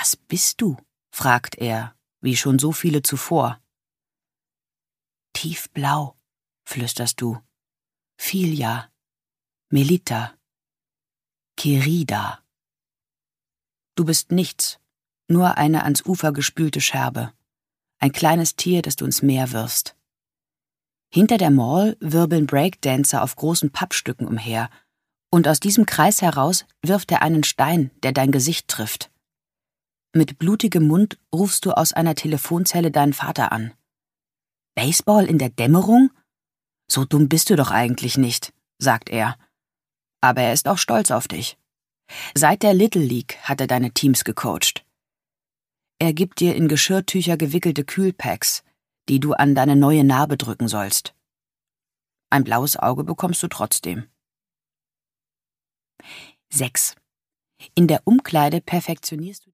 Was bist du? Fragt er, wie schon so viele zuvor. Tiefblau, flüsterst du. Filia, Melita, Querida. Du bist nichts, nur eine ans Ufer gespülte Scherbe. Ein kleines Tier, das du ins Meer wirfst. Hinter der Mall wirbeln Breakdancer auf großen Pappstücken umher, und aus diesem Kreis heraus wirft er einen Stein, der dein Gesicht trifft. Mit blutigem Mund rufst du aus einer Telefonzelle deinen Vater an. Baseball in der Dämmerung? So dumm bist du doch eigentlich nicht, sagt er. Aber er ist auch stolz auf dich. Seit der Little League hat er deine Teams gecoacht. Er gibt dir in Geschirrtücher gewickelte Kühlpacks, die du an deine neue Narbe drücken sollst. Ein blaues Auge bekommst du trotzdem. 6. In der Umkleide perfektionierst du